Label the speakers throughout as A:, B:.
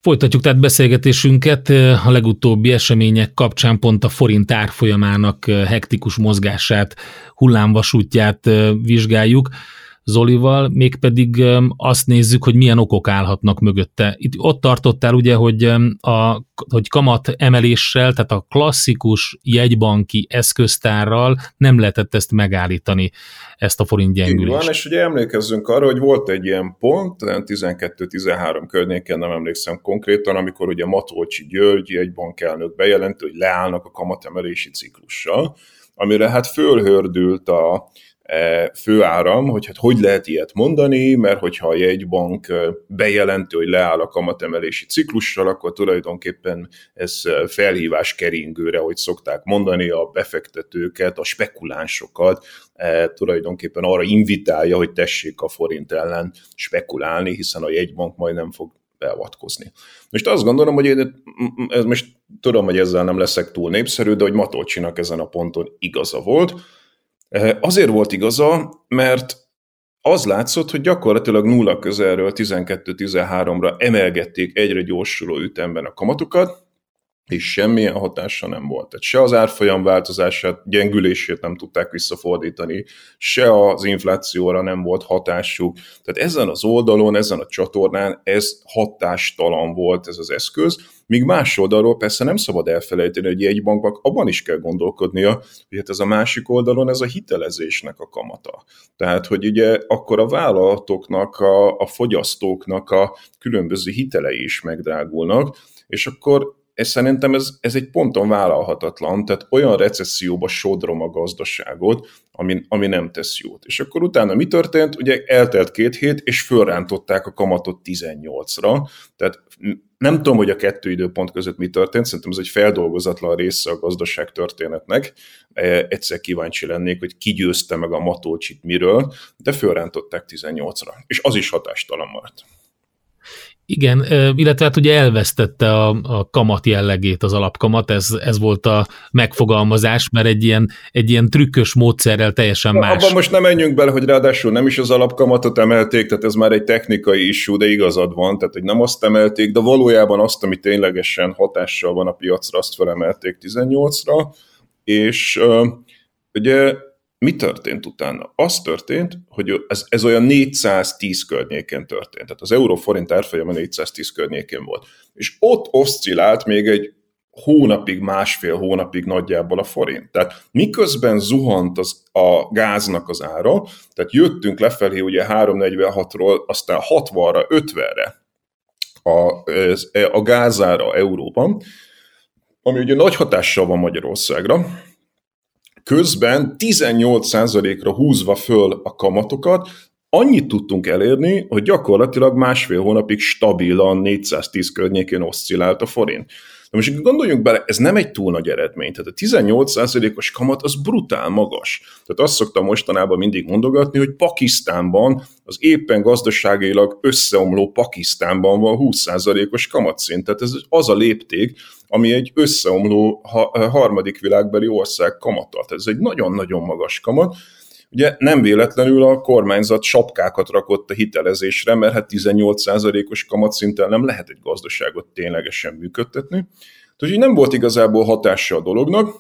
A: Folytatjuk tehát beszélgetésünket, a legutóbbi események kapcsán pont a forint árfolyamának hektikus mozgását, hullámvasútját vizsgáljuk Zolival, mégpedig azt nézzük, hogy milyen okok állhatnak mögötte. Itt ott tartottál ugye, hogy kamat emeléssel, tehát a klasszikus jegybanki eszköztárral nem lehetett ezt megállítani, ezt a forint gyengülést.
B: Van, és ugye emlékezzünk arra, hogy volt egy ilyen pont, 12-13 környéken, nem emlékszem konkrétan, amikor ugye Matolcsy György jegybankelnök bejelenti, hogy leállnak a kamatemelési ciklussal, amire hát fölhördült a főáram, hogy hát hogy lehet ilyet mondani, mert hogyha a jegybank bejelenti, hogy leáll a kamatemelési ciklussal, akkor tulajdonképpen ez felhívás keringőre, hogy szokták mondani, a befektetőket, a spekulánsokat tulajdonképpen arra invitálja, hogy tessék a forint ellen spekulálni, hiszen a jegybank majd nem fog beavatkozni. Most azt gondolom, hogy most tudom, hogy ezzel nem leszek túl népszerű, de hogy Matolcsinak ezen a ponton igaza volt. Azért volt igaza, mert az látszott, hogy gyakorlatilag nulla közelről 12-13-ra emelgették egyre gyorsuló ütemben a kamatokat, és semmilyen hatása nem volt. Tehát se az árfolyam változását, gyengülését nem tudták visszafordítani, se az inflációra nem volt hatásuk. Tehát ezen az oldalon, ezen a csatornán ez hatástalan volt ez az eszköz, míg más oldalról persze nem szabad elfelejteni, hogy egy banknak abban is kell gondolkodnia, hogy hát ez a másik oldalon ez a hitelezésnek a kamata. Tehát, hogy ugye akkor a vállalatoknak, a fogyasztóknak a különböző hitelei is megdrágulnak, és akkor szerintem ez egy ponton vállalhatatlan, tehát olyan recesszióba sodrom a gazdaságot, ami nem tesz jót. És akkor utána mi történt? Ugye eltelt 2 hét, és fölrántották a kamatot 18-ra, tehát nem tudom, hogy a 2 időpont között mi történt, szerintem ez egy feldolgozatlan része a gazdaság történetnek. Egyszer kíváncsi lennék, hogy ki győzte meg a Matolcsit miről, de fölrántották 18-ra, és az is hatástalan maradt.
A: Igen, illetve hát ugye elvesztette a kamat jellegét az alapkamat, ez volt a megfogalmazás, mert egy ilyen trükkös módszerrel teljesen más.
B: Abban most nem menjünk bele, hogy ráadásul nem is az alapkamatot emelték, tehát ez már egy technikai issue, de igazad van, tehát hogy nem azt emelték, de valójában azt, ami ténylegesen hatással van a piacra, azt felemelték 18-ra, és ugye mi történt utána? Az történt, hogy ez olyan 410 környéken történt. Tehát az euró-forint árfolyama 410 környékén volt. És ott oszcillált még egy hónapig, másfél hónapig nagyjából a forint. Tehát miközben zuhant a gáznak az ára, tehát jöttünk lefelé ugye 346-ról, aztán 60-ra, 50-re a gázára Euróban, ami ugye nagy hatással van Magyarországra, közben 18%-ra húzva föl a kamatokat, annyit tudtunk elérni, hogy gyakorlatilag másfél hónapig stabilan 410 környékén oszcillált a forint. De most gondoljunk bele, ez nem egy túl nagy eredmény. Tehát a 18%-os kamat az brutál magas. Tehát azt szoktam mostanában mindig mondogatni, hogy Pakisztánban, az éppen gazdaságilag összeomló Pakisztánban van 20%-os kamatszint. Tehát ez az a lépték, ami egy összeomló harmadik világbeli ország kamata. Tehát ez egy nagyon-nagyon magas kamat. Ugye nem véletlenül a kormányzat sapkákat rakott a hitelezésre, mert hát 18%-os kamatszinten nem lehet egy gazdaságot ténylegesen működtetni. Tehát nem volt igazából hatása a dolognak,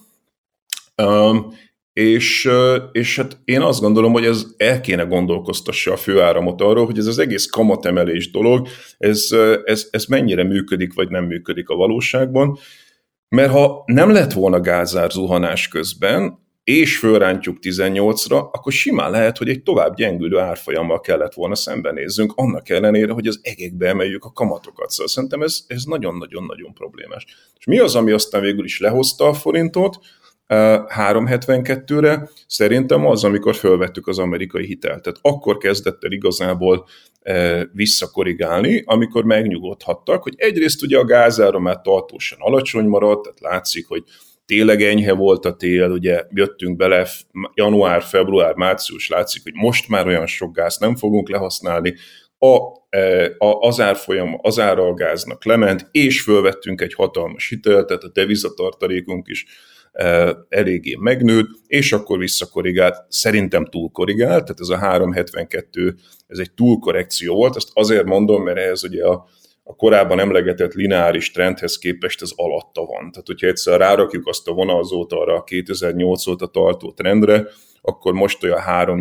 B: és hát én azt gondolom, hogy ez el kéne gondolkoztassa a főáramot arról, hogy ez az egész kamatemelés dolog, ez mennyire működik, vagy nem működik a valóságban. Mert ha nem lett volna gázár zuhanás közben, és fölrántjuk 18-ra, akkor simán lehet, hogy egy tovább gyengülő árfolyammal kellett volna szembenézzünk, annak ellenére, hogy az egekbe emeljük a kamatokat. Szóval szerintem ez nagyon-nagyon-nagyon problémás. És mi az, ami aztán végül is lehozta a forintot 3,72-re? Szerintem az, amikor fölvettük az amerikai hitelt. Tehát akkor kezdett el igazából visszakorrigálni, amikor megnyugodhattak, hogy egyrészt ugye a gázára már tartósan alacsony maradt, tehát látszik, hogy tényleg enyhe volt a tél, ugye jöttünk bele január, február, március, látszik, hogy most már olyan sok gáz nem fogunk lehasználni, az árfolyam, az ára a gáznak lement, és fölvettünk egy hatalmas hitelt, tehát a devizatartalékunk is eléggé megnőtt, és akkor visszakorrigált, szerintem túlkorrigált, tehát ez a 3,72, ez egy túlkorrekció volt, ezt azért mondom, mert ehhez ugye a korábban emlegetett lineáris trendhez képest ez alatta van. Tehát, hogyha egyszer rárakjuk azt a vonalzót arra a 2008 óta tartó trendre, akkor most olyan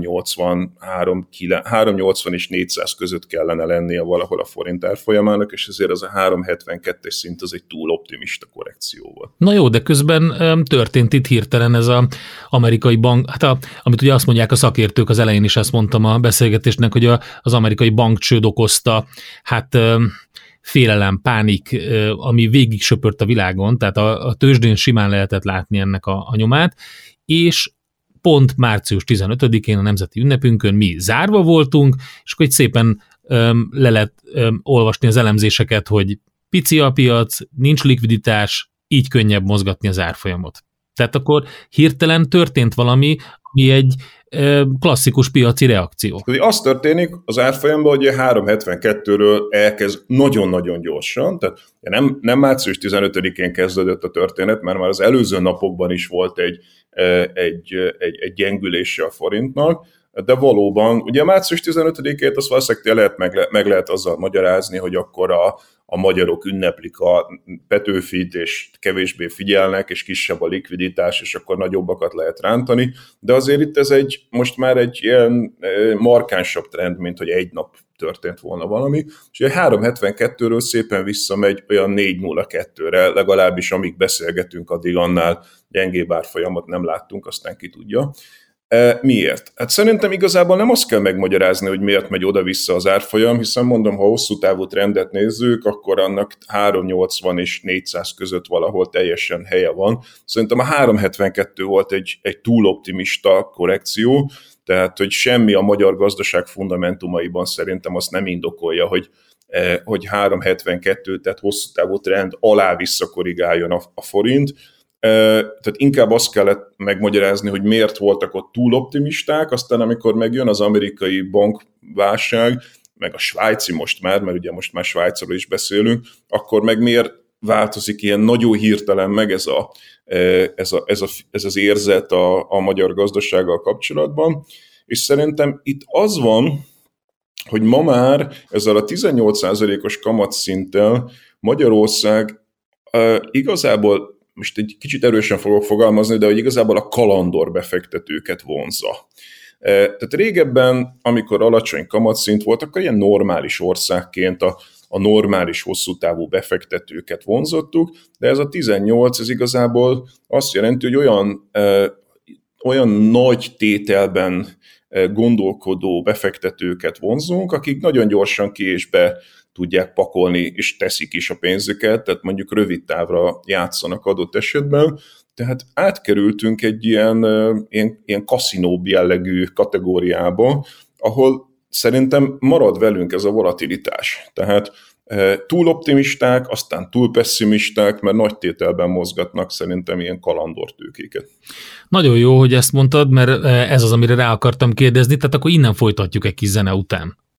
B: 380 és 400 között kellene lennie valahol a forint árfolyamának, és ezért az a 372-es szint az egy túl optimista korrekció volt.
A: Na jó, de közben történt itt hirtelen ez az amerikai bank, amit ugye azt mondják a szakértők, az elején is ezt mondtam a beszélgetésnek, hogy az amerikai bankcsőd okozta, félelem, pánik, ami végig söpört a világon, tehát a tőzsdén simán lehetett látni ennek a nyomát, és pont március 15-én a nemzeti ünnepünkön mi zárva voltunk, és akkor egy szépen le lehet olvasni az elemzéseket, hogy pici a piac, nincs likviditás, így könnyebb mozgatni az árfolyamot. Tehát akkor hirtelen történt valami, ami egy klasszikus piaci reakció.
B: Az történik az árfolyamban, hogy 372-ről elkezd nagyon-nagyon gyorsan, tehát nem március 15-én kezdődött a történet, mert már az előző napokban is volt egy gyengülése a forintnak, de valóban, ugye március 15-ét azt valószínűleg meg lehet azzal magyarázni, hogy akkor a magyarok ünneplik a Petőfit, és kevésbé figyelnek, és kisebb a likviditás, és akkor nagyobbakat lehet rántani, de azért itt ez most már egy ilyen markánsabb trend, mint hogy egy nap történt volna valami, és a 372-ről szépen visszamegy olyan 402-re, legalábbis amíg beszélgetünk, addig annál gyengébb árfolyamot nem láttunk, aztán ki tudja. Miért? Hát szerintem igazából nem azt kell megmagyarázni, hogy miért megy oda-vissza az árfolyam, hiszen mondom, ha hosszú távú trendet nézzük, akkor annak 380 és 400 között valahol teljesen helye van. Szerintem a 372 volt egy túl optimista korrekció, tehát hogy semmi a magyar gazdaság fundamentumaiban szerintem azt nem indokolja, hogy 372, tehát hosszú távú trend alá visszakorrigáljon a forint. Tehát inkább azt kellett megmagyarázni, hogy miért voltak ott túl optimisták, aztán amikor megjön az amerikai bankválság, meg a svájci most már, mert ugye most már Svájcról is beszélünk, akkor meg miért változik ilyen nagyon hirtelen meg ez az érzet a magyar gazdasággal kapcsolatban, és szerintem itt az van, hogy ma már ezzel a 18%-os kamatszinttel Magyarország igazából, most egy kicsit erősen fogok fogalmazni, de hogy igazából a kalandor befektetőket vonzza. Tehát régebben, amikor alacsony kamatszint volt, akkor ilyen normális országként a normális hosszú távú befektetőket vonzottuk, de ez a 18, ez igazából azt jelenti, hogy olyan nagy tételben gondolkodó befektetőket vonzunk, akik nagyon gyorsan ki és be tudják pakolni, és teszik is a pénzüket, tehát mondjuk rövid távra játszanak adott esetben, tehát átkerültünk egy ilyen kaszinóbb jellegű kategóriába, ahol szerintem marad velünk ez a volatilitás. Tehát túl optimisták, aztán túl pessimisták, mert nagy tételben mozgatnak szerintem ilyen kalandortőkéket.
A: Nagyon jó, hogy ezt mondtad, mert ez az, amire rá akartam kérdezni, tehát akkor innen folytatjuk egy kis zene után.